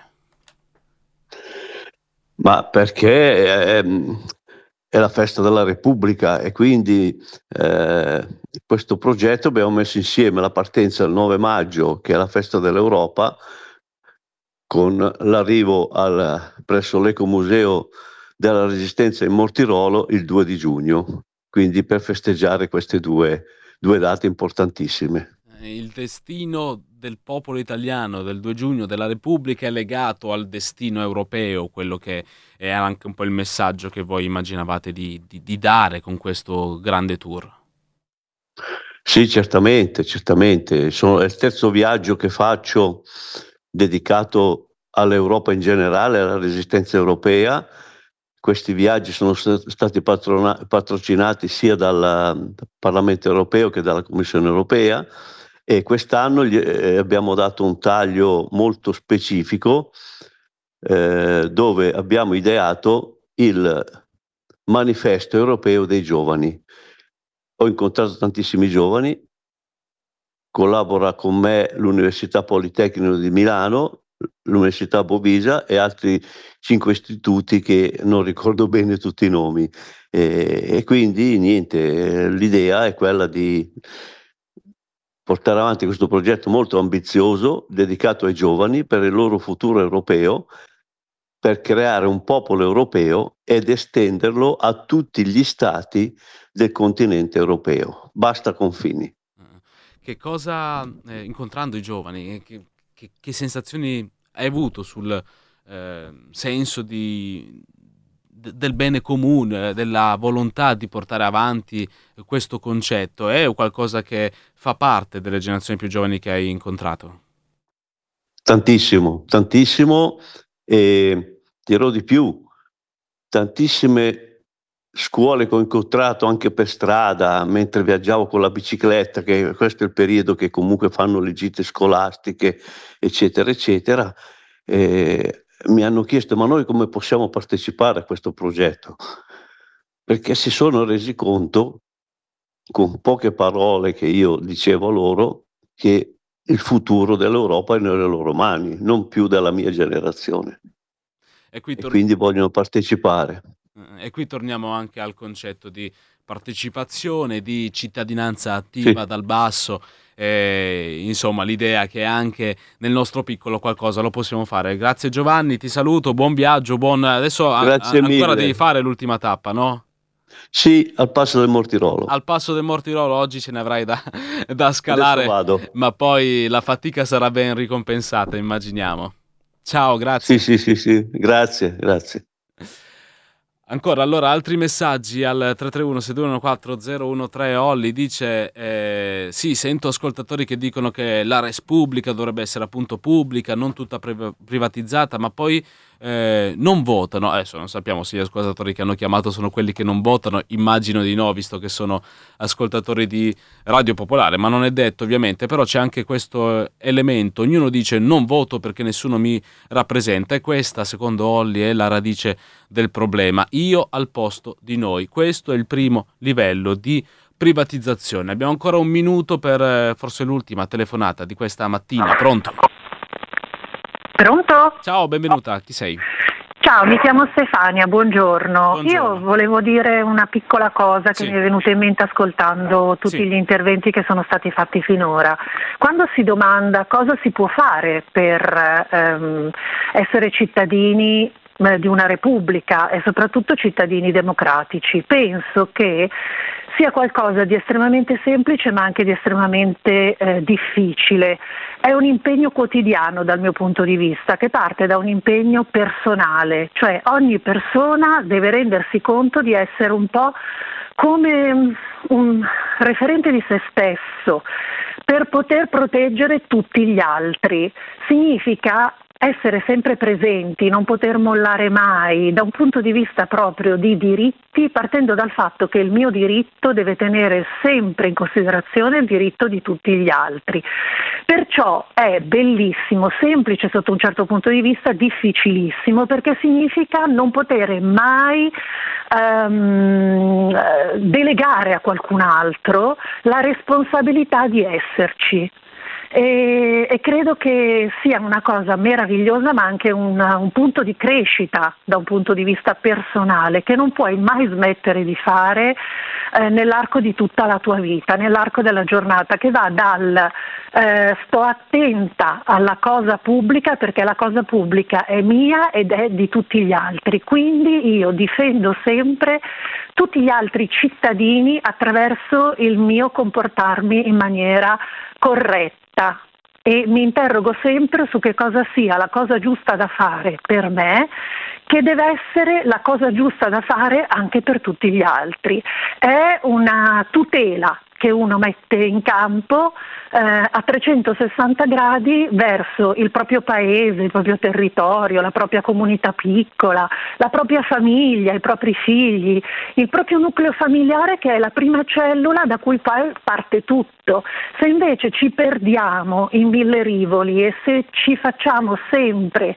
Ma perché è la festa della Repubblica e quindi questo progetto abbiamo messo insieme la partenza il 9 maggio, che è la festa dell'Europa, con l'arrivo presso l'Ecomuseo della Resistenza in Mortirolo il 2 di giugno. quindi per festeggiare queste due date importantissime. Il destino del popolo italiano del 2 giugno della Repubblica è legato al destino europeo, quello che è anche un po' il messaggio che voi immaginavate di dare con questo grande tour. Sì, certamente. È il terzo viaggio che faccio dedicato all'Europa in generale, alla resistenza europea. Questi viaggi sono stati patrocinati sia dal Parlamento europeo che dalla Commissione europea, e quest'anno abbiamo dato un taglio molto specifico dove abbiamo ideato il manifesto europeo dei giovani. Ho incontrato tantissimi giovani, collabora con me l'Università Politecnico di Milano, l'Università Bovisa e altri 5 istituti che non ricordo bene tutti i nomi, e quindi niente, l'idea è quella di portare avanti questo progetto molto ambizioso dedicato ai giovani per il loro futuro europeo, per creare un popolo europeo ed estenderlo a tutti gli stati del continente europeo. Basta confini. Che cosa, incontrando i giovani, che sensazioni hai avuto sul senso del bene comune, della volontà di portare avanti questo concetto? È qualcosa che fa parte delle generazioni più giovani che hai incontrato? Tantissimo, e dirò di più, tantissime scuole che ho incontrato anche per strada mentre viaggiavo con la bicicletta, che questo è il periodo che comunque fanno le gite scolastiche, eccetera eccetera, mi hanno chiesto: ma noi come possiamo partecipare a questo progetto? Perché si sono resi conto, con poche parole che io dicevo a loro, che il futuro dell'Europa è nelle loro mani, non più della mia generazione. E quindi vogliono partecipare. E qui torniamo anche al concetto di partecipazione, di cittadinanza attiva dal basso, insomma l'idea che anche nel nostro piccolo qualcosa lo possiamo fare. Grazie Giovanni, ti saluto, buon viaggio, adesso ancora devi fare l'ultima tappa, no? Sì, al Passo del Mortirolo. Al Passo del Mortirolo oggi ce ne avrai da scalare, ma poi la fatica sarà ben ricompensata, immaginiamo. Ciao, grazie. Sì, grazie. Ancora, allora, altri messaggi al 331-621-4013. Olli dice, sì, sento ascoltatori che dicono che la res pubblica dovrebbe essere appunto pubblica, non tutta privatizzata, ma poi non votano. Adesso non sappiamo se gli ascoltatori che hanno chiamato sono quelli che non votano, immagino di no, visto che sono ascoltatori di Radio Popolare, ma non è detto ovviamente. Però c'è anche questo elemento: ognuno dice non voto perché nessuno mi rappresenta, e questa, secondo Olli, è la radice del problema. Io al posto di noi. Questo è il primo livello di privatizzazione. Abbiamo ancora un minuto per forse l'ultima telefonata di questa mattina. Pronto? Pronto? Ciao, benvenuta, chi sei? Ciao, mi chiamo Stefania, buongiorno. Io volevo dire una piccola cosa che mi è venuta in mente ascoltando tutti gli interventi che sono stati fatti finora. Quando si domanda cosa si può fare per essere cittadini di una repubblica e soprattutto cittadini democratici, penso che sia qualcosa di estremamente semplice ma anche di estremamente difficile. È un impegno quotidiano dal mio punto di vista, che parte da un impegno personale, cioè ogni persona deve rendersi conto di essere un po' come un referente di se stesso per poter proteggere tutti gli altri. Significa essere sempre presenti, non poter mollare mai, da un punto di vista proprio di diritti, partendo dal fatto che il mio diritto deve tenere sempre in considerazione il diritto di tutti gli altri. Perciò è bellissimo, semplice sotto un certo punto di vista, difficilissimo, perché significa non poter mai delegare a qualcun altro la responsabilità di esserci. e credo che sia una cosa meravigliosa, ma anche un punto di crescita da un punto di vista personale che non puoi mai smettere di fare nell'arco di tutta la tua vita, nell'arco della giornata, che va dal sto attenta alla cosa pubblica perché la cosa pubblica è mia ed è di tutti gli altri, quindi io difendo sempre tutti gli altri cittadini attraverso il mio comportarmi in maniera corretta e mi interrogo sempre su che cosa sia la cosa giusta da fare per me, che deve essere la cosa giusta da fare anche per tutti gli altri. È una tutela che uno mette in campo a 360 gradi verso il proprio paese, il proprio territorio, la propria comunità piccola, la propria famiglia, i propri figli, il proprio nucleo familiare che è la prima cellula da cui poi parte tutto. Se invece ci perdiamo in mille rivoli e se ci facciamo sempre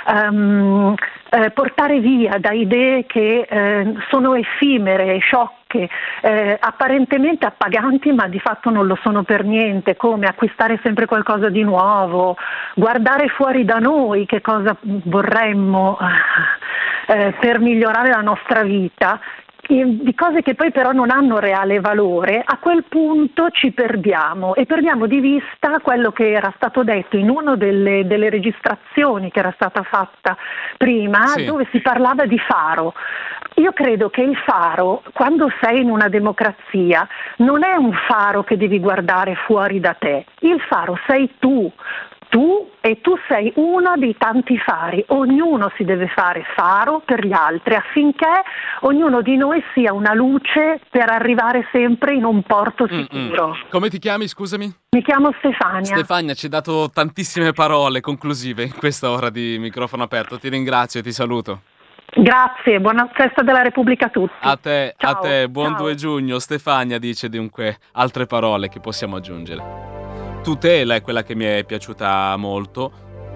portare via da idee che sono effimere, sciocche, apparentemente appaganti ma di fatto non lo sono per niente, come acquistare sempre qualcosa di nuovo, guardare fuori da noi che cosa vorremmo per migliorare la nostra vita, di cose che poi però non hanno reale valore, a quel punto ci perdiamo e perdiamo di vista quello che era stato detto in una delle registrazioni che era stata fatta prima, sì, dove si parlava di faro. Io credo che il faro, quando sei in una democrazia, non è un faro che devi guardare fuori da te, il faro sei tu e tu sei uno dei tanti fari, ognuno si deve fare faro per gli altri affinché ognuno di noi sia una luce per arrivare sempre in un porto sicuro. Come ti chiami, scusami? Mi chiamo Stefania. Stefania, ci hai dato tantissime parole conclusive in questa ora di microfono aperto, ti ringrazio e ti saluto. Grazie, buona festa della Repubblica a tutti. A te, ciao, a te, buon ciao. 2 giugno. Stefania dice dunque altre parole che possiamo aggiungere. Tutela è quella che mi è piaciuta molto.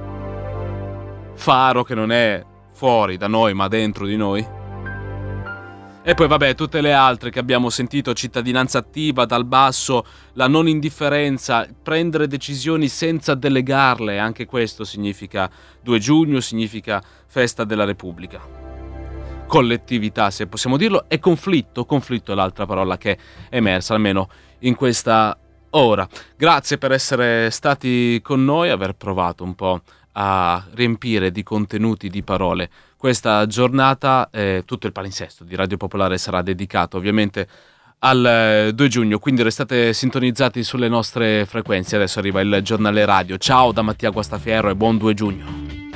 Faro che non è fuori da noi ma dentro di noi. E poi vabbè tutte le altre che abbiamo sentito, cittadinanza attiva dal basso, la non indifferenza, prendere decisioni senza delegarle, anche questo significa 2 giugno, significa festa della Repubblica. Collettività, se possiamo dirlo, e conflitto è l'altra parola che è emersa almeno in questa ora. Grazie per essere stati con noi, aver provato un po' a riempire di contenuti, di parole questa giornata. Tutto il palinsesto di Radio Popolare sarà dedicato ovviamente al 2 giugno, quindi restate sintonizzati sulle nostre frequenze. Adesso arriva il giornale radio. Ciao da Mattia Guastaferro e buon 2 giugno.